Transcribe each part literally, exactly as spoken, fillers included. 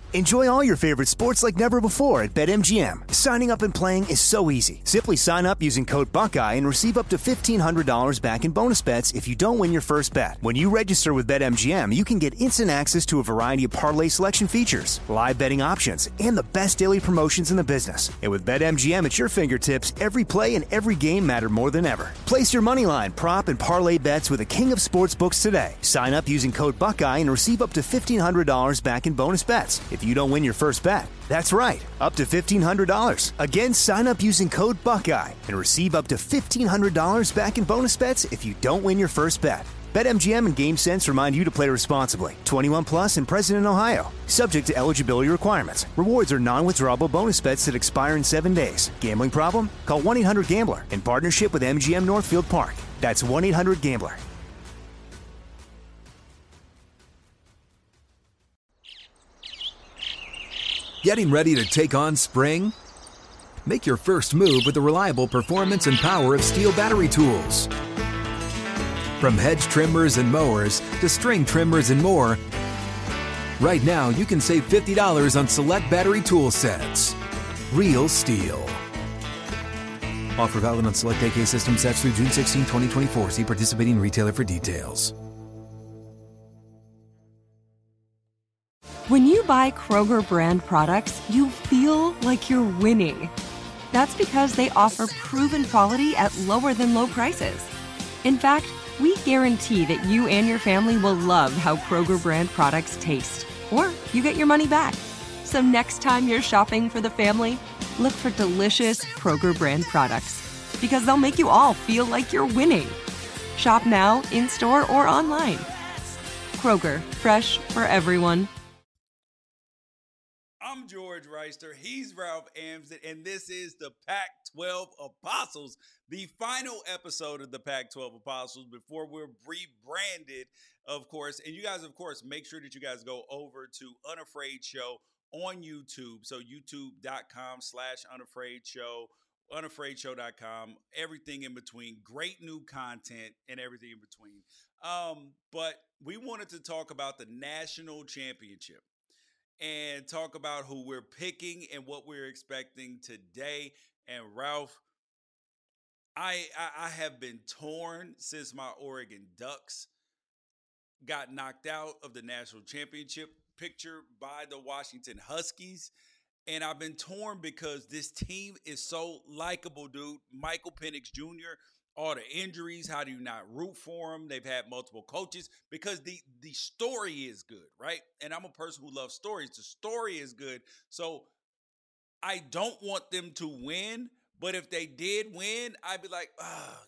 Enjoy all your favorite sports like never before at BetMGM. Signing up and playing is so easy. Simply sign up using code Buckeye and receive up to fifteen hundred dollars back in bonus bets if you don't win your first bet. When you register with BetMGM, you can get instant access to a variety of parlay selection features, live betting options, and the best daily promotions in the business. And with BetMGM at your fingertips, every play and every game matter more than ever. Place your moneyline, prop, and parlay bets with the king of sportsbooks today. Sign up using code Buckeye and receive up to fifteen hundred dollars back in bonus bets if you don't win your first bet. That's right, up to fifteen hundred dollars. Again, sign up using code Buckeye and receive up to fifteen hundred dollars back in bonus bets if you don't win your first bet. BetMGM and GameSense remind you to play responsibly. twenty-one plus and present in Ohio. Subject to eligibility requirements. Rewards are non-withdrawable bonus bets that expire in seven days. Gambling problem? Call one eight hundred gambler in partnership with M G M Northfield Park. That's one eight hundred gambler. Getting ready to take on spring? Make your first move with the reliable performance and power of Steel battery tools. From hedge trimmers and mowers to string trimmers and more, right now you can save fifty dollars on select battery tool sets. Real Steel. Offer valid on select A K system sets through June sixteenth, twenty twenty-four. See participating retailer for details. When you buy Kroger brand products, you feel like you're winning. That's because they offer proven quality at lower than low prices. In fact, we guarantee that you and your family will love how Kroger brand products taste, or you get your money back. So next time you're shopping for the family, look for delicious Kroger brand products, because they'll make you all feel like you're winning. Shop now, in-store, or online. Kroger, fresh for everyone. I'm George Reister, he's Ralph Amsden, and this is the Pac twelve Apostles, the final episode of the Pac twelve Apostles before we're rebranded, of course. And you guys, of course, make sure that you guys go over to Unafraid Show on YouTube. So youtube.com slash Unafraid Show, unafraid show dot com, everything in between, great new content and everything in between. Um, but we wanted to talk about the national championship and talk about who we're picking and what we're expecting today. And Ralph, I, I I have been torn since my Oregon Ducks got knocked out of the national championship picture by the Washington Huskies. And I've been torn because this team is so likable, dude. Michael Penix Junior, all the injuries, how do you not root for them? They've had multiple coaches because the, the story is good, right? And I'm a person who loves stories. The story is good. So I don't want them to win, but if they did win, I'd be like, oh,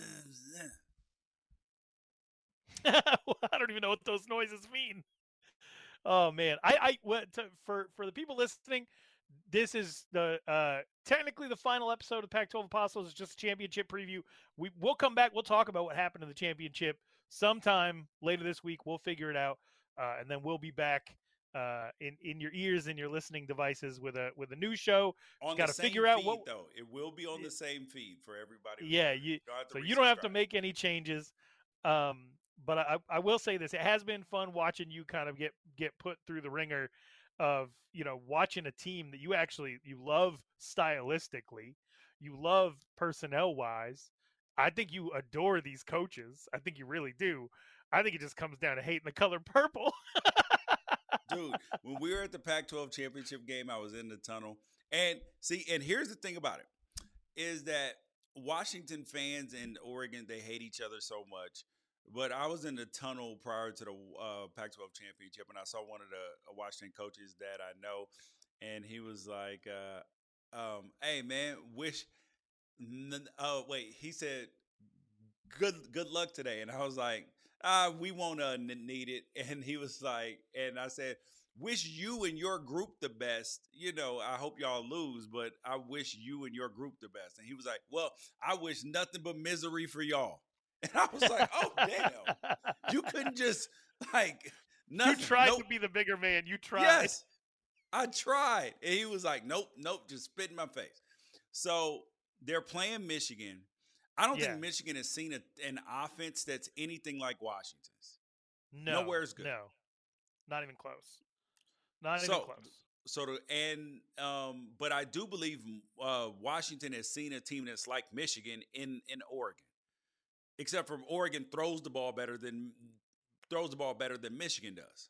yeah. I don't even know what those noises mean. Oh, man. I, I went to, for, for the people listening, this is the uh, technically the final episode of Pac twelve Apostles. It's just a championship preview. We, we'll come back. We'll talk about what happened in the championship sometime later this week. We'll figure it out, uh, and then we'll be back uh, in in your ears and your listening devices with a with a new show. On Got to figure feed, out what though. It will be on the same feed for everybody. Yeah, you, so you don't have to make any changes. Um, but I, I will say this: it has been fun watching you kind of get get put through the ringer of, you know, watching a team that you actually you love stylistically, you love personnel wise. I think you adore these coaches. I think you really do. I think it just comes down to hating the color purple. Dude, when we were at the Pac twelve championship game, I was in the tunnel. And see, and here's the thing about it, is that Washington fans in Oregon, they hate each other so much. But I was in the tunnel prior to the uh, Pac twelve championship, and I saw one of the Washington coaches that I know, and he was like, uh, um, "Hey, man, wish." N- oh, wait, he said, "Good, good luck today," and I was like, "Ah, we won't uh, need it." And he was like, and I said, "Wish you and your group the best. You know, I hope y'all lose, but I wish you and your group the best." And he was like, "Well, I wish nothing but misery for y'all." And I was like, oh, damn. You couldn't just, like, nothing. You tried nope. to be the bigger man. You tried. Yes, I tried. And he was like, nope, nope, just spit in my face. So they're playing Michigan. I don't yeah. think Michigan has seen a, an offense that's anything like Washington's. No. Nowhere's good. No, not even close. Not so, even close. So to, and um, but I do believe uh, Washington has seen a team that's like Michigan in in Oregon, except for Oregon throws the ball better than throws the ball better than Michigan does.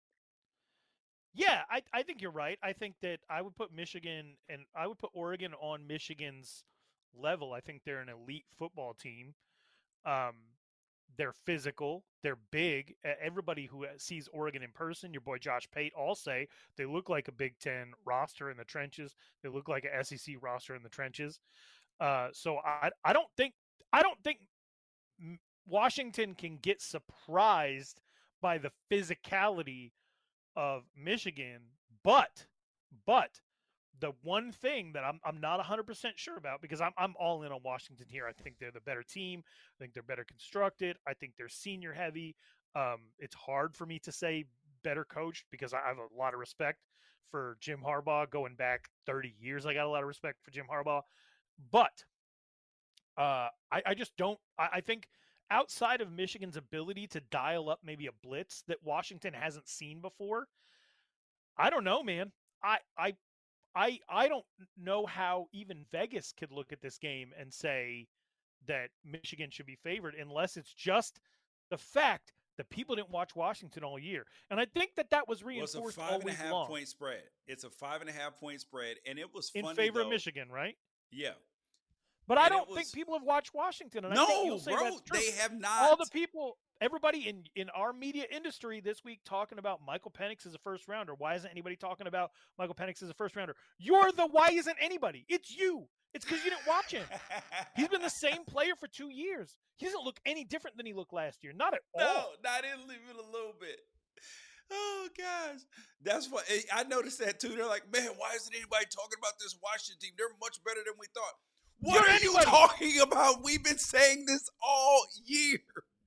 Yeah, I I think you're right. I think that I would put Michigan and I would put Oregon on Michigan's level. I think they're an elite football team. Um, they're physical. They're big. E- Everybody who sees Oregon in person, your boy Josh Pate, all say they look like a Big Ten roster in the trenches. They look like a S E C roster in the trenches. Uh, so I I don't think I don't think M- Washington can get surprised by the physicality of Michigan, but but the one thing that I'm I'm not one hundred percent sure about, because I'm I'm all in on Washington here. I think they're the better team. I think they're better constructed. I think they're senior heavy. Um, it's hard for me to say better coached because I have a lot of respect for Jim Harbaugh going back thirty years. I got a lot of respect for Jim Harbaugh, but uh, I, I just don't. I, I think outside of Michigan's ability to dial up maybe a blitz that Washington hasn't seen before, I don't know, man. I I I I don't know how even Vegas could look at this game and say that Michigan should be favored unless it's just the fact that people didn't watch Washington all year. And I think that that was Well, it's reinforced a five and a always half long point spread. It's a five and a half point spread, and it was in funny, favor though. of Michigan, right? Yeah. But I And it don't was- think people have watched Washington. And I No, think you'll say bro, that's true. they have not. All the people, everybody in, in our media industry this week talking about Michael Penix as a first rounder. Why isn't anybody talking about Michael Penix as a first rounder? You're the why isn't anybody? It's you. It's because you didn't watch him. He's been the same player for two years. He doesn't look any different than he looked last year. Not at No, all. not even a little bit. Oh gosh, that's what I noticed that too. They're like, man, why isn't anybody talking about this Washington team? They're much better than we thought. What You're are anybody. you talking about? We've been saying this all year.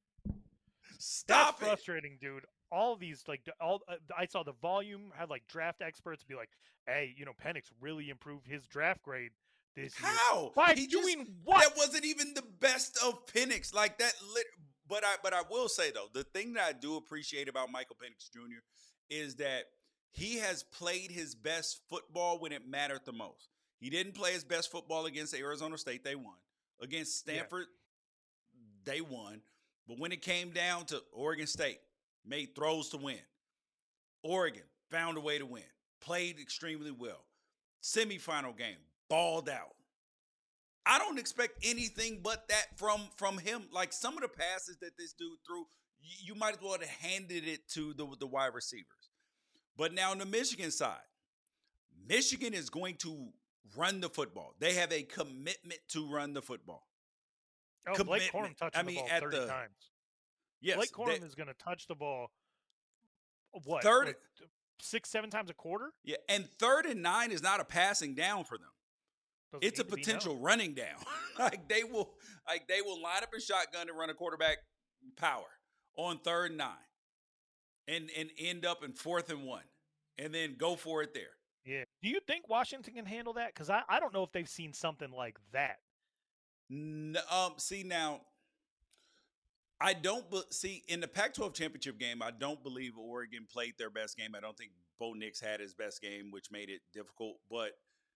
Stop That's it. frustrating, dude. All these, like, all uh, I saw the volume had like draft experts be like, hey, you know, Penix really improved his draft grade this year. How? By He doing just, what? That wasn't even the best of Penix. Like that. Lit, but I, but I will say though, the thing that I do appreciate about Michael Penix Junior is that he has played his best football when it mattered the most. He didn't play his best football against Arizona State. They won. Against Stanford, yeah. They won. But when it came down to Oregon State, made throws to win. Oregon found a way to win. Played extremely well. Semifinal game, balled out. I don't expect anything but that from, from him. Like some of the passes that this dude threw, you, you might as well have handed it to the, the wide receivers. But now on the Michigan side, Michigan is going to run the football. They have a commitment to run the football. Oh, Blake Corum touching I mean, the ball at thirty the, times. Yes, Blake Corum they, is going to touch the ball. What? Third, like six, seven times a quarter? Yeah, and third and nine is not a passing down for them. Doesn't It's a need to be, potential no. running down. like they will, like they will line up a shotgun and run a quarterback power on third and nine, and and end up in fourth and one, and then go for it there. Yeah. Do you think Washington can handle that? Because I, I don't know if they've seen something like that. No, um, see now, I don't be, see in the Pac twelve championship game. I don't believe Oregon played their best game. I don't think Bo Nix had his best game, which made it difficult. But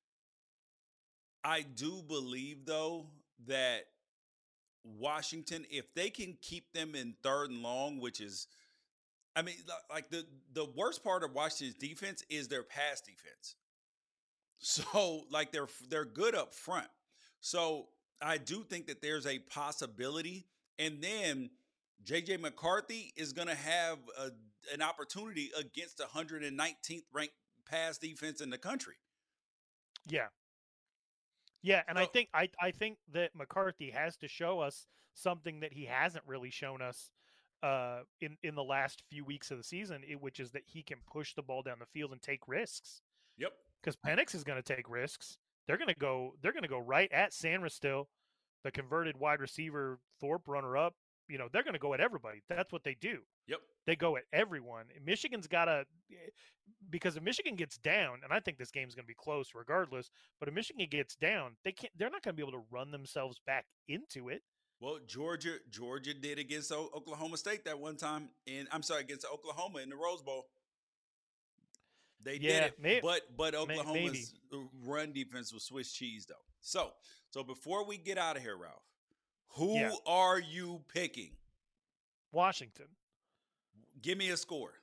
I do believe though that Washington, if they can keep them in third and long, which is, I mean, like the the worst part of Washington's defense is their pass defense. So like they're they're good up front. So I do think that there's a possibility. And then J J McCarthy is going to have a, an opportunity against the one hundred nineteenth ranked pass defense in the country. Yeah. Yeah, and So, I think I, I think that McCarthy has to show us something that he hasn't really shown us uh, in, in the last few weeks of the season, which is that he can push the ball down the field and take risks. Yep. Because Penix is going to take risks. They're going to go. They're going to go right at Sanders still, the converted wide receiver Thorpe runner up. You know, they're going to go at everybody. That's what they do. Yep. They go at everyone. Michigan's got to, because if Michigan gets down, and I think this game's going to be close regardless. But if Michigan gets down, they can't. They're not going to be able to run themselves back into it. Well, Georgia, Georgia did against o- Oklahoma State that one time, and I'm sorry, against Oklahoma in the Rose Bowl. They Yeah, did it, may- but but may- Oklahoma's run defense was Swiss cheese, though. So, so before we get out of here, Ralph, who Yeah. are you picking? Washington. Give me a score.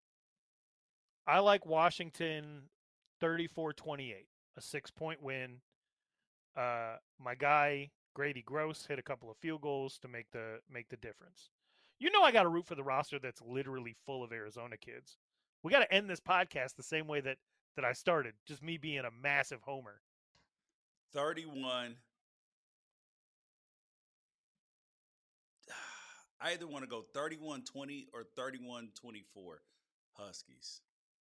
I like Washington thirty-four twenty-eight, a six-point win. Uh, my guy Grady Gross hit a couple of field goals to make the make the difference. You know I got to root for the roster that's literally full of Arizona kids. We got to end this podcast the same way that that I started, just me being a massive homer. thirty-one. I either want to go thirty-one twenty or thirty-one twenty-four Huskies.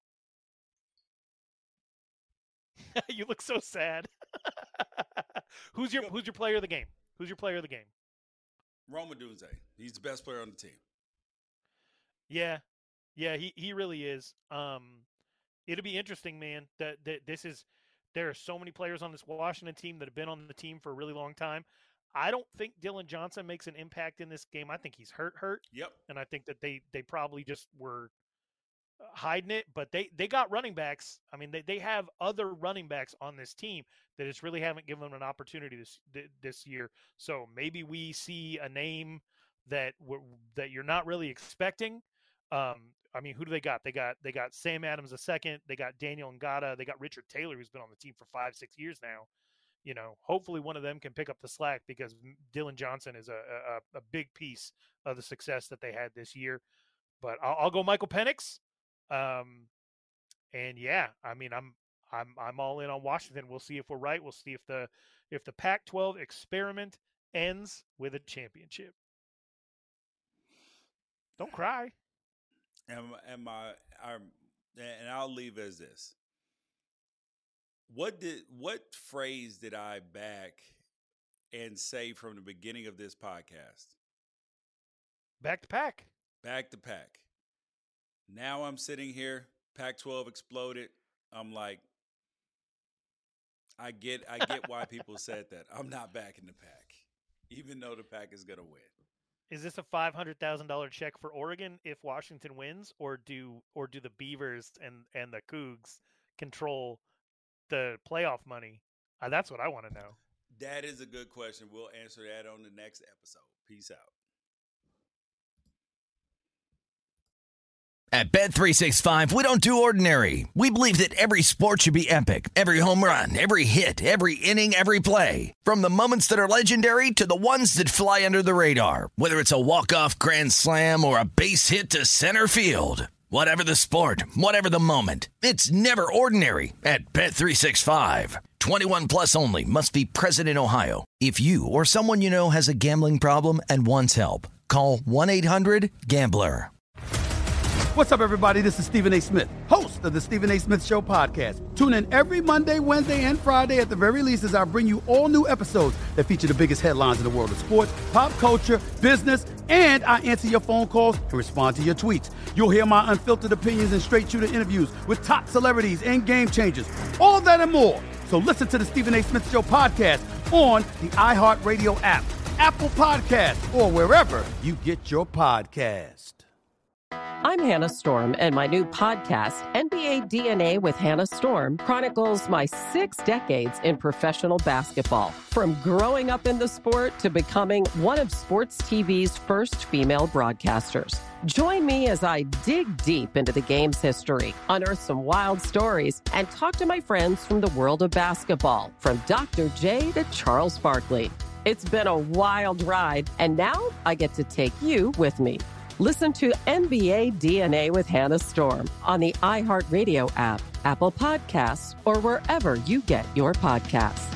You look so sad. Who's your Who's your player of the game? Who's your player of the game? Rome Odunze. He's the best player on the team. Yeah, yeah, he, he really is. Um, it'll be interesting, man. That that this is there are so many players on this Washington team that have been on the team for a really long time. I don't think Dylan Johnson makes an impact in this game. I think he's hurt, hurt. Yep. And I think that they they probably just were hiding it. But they they got running backs. I mean, they they have other running backs on this team that just really haven't given them an opportunity this this year. So maybe we see a name that that you're not really expecting. Um, I mean, who do they got? They got they got Sam Adams a second. They got Daniel Ngata. They got Richard Taylor, who's been on the team for five, six years now. You know, hopefully one of them can pick up the slack because Dylan Johnson is a a, a big piece of the success that they had this year. But I'll, I'll go Michael Penix. Um, and yeah, I mean, I'm I'm I'm all in on Washington. We'll see if we're right. We'll see if the if the Pac twelve experiment ends with a championship. Don't cry. And, and my, our, and I'll leave as this. What did what phrase did I back and say from the beginning of this podcast? Back to Pac. Back to Pac. Now I'm sitting here. Pac twelve exploded. I'm like, I get, I get why people said that. I'm not backing the Pac, even though the Pac is gonna win. Is this a five hundred thousand dollar check for Oregon if Washington wins, or do or do the Beavers and and the Cougs control the playoff money? Uh, that's what I want to know. That is a good question. We'll answer that on the next episode. Peace out. At Bet three sixty-five, we don't do ordinary. We believe that every sport should be epic. Every home run, every hit, every inning, every play. From the moments that are legendary to the ones that fly under the radar. Whether it's a walk-off grand slam or a base hit to center field. Whatever the sport, whatever the moment. It's never ordinary at Bet three sixty-five. twenty-one plus only. Must be present in Ohio. If you or someone you know has a gambling problem and wants help, call one eight hundred gambler. What's up, everybody? This is Stephen A. Smith, host of the Stephen A. Smith Show podcast. Tune in every Monday, Wednesday, and Friday at the very least as I bring you all new episodes that feature the biggest headlines in the world of sports, pop culture, business, and I answer your phone calls and respond to your tweets. You'll hear my unfiltered opinions and straight-shooter interviews with top celebrities and game changers. All of that and more. So listen to the Stephen A. Smith Show podcast on the iHeartRadio app, Apple Podcasts, or wherever you get your podcast. I'm Hannah Storm, and my new podcast, N B A D N A with Hannah Storm, chronicles my six decades in professional basketball. From growing up in the sport to becoming one of sports T V's first female broadcasters. Join me as I dig deep into the game's history, unearth some wild stories, and talk to my friends from the world of basketball, from Doctor J to Charles Barkley. It's been a wild ride, and now I get to take you with me. Listen to N B A D N A with Hannah Storm on the iHeartRadio app, Apple Podcasts, or wherever you get your podcasts.